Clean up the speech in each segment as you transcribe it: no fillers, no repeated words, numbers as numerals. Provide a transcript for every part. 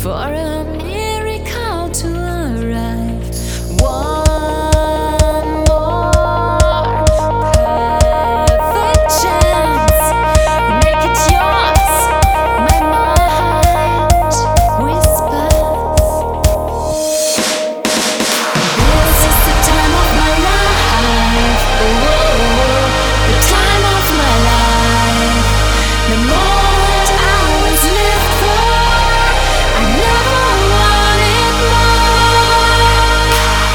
for a miracle to arrive. One more perfect chance, make it yours. My mind whispers, this is the time of my life. Oh, the time of my life. The moment I was lived for, I never wanted more.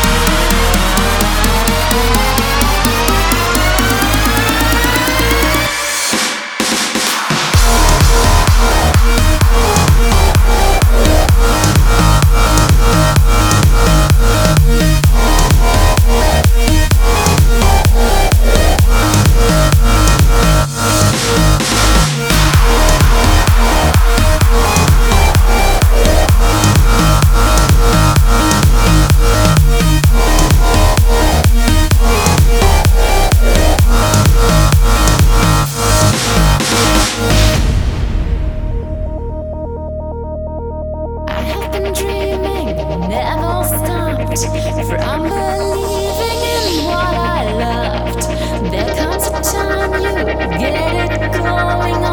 Dreaming never stopped from believing in what I loved. There comes a time you get it going on.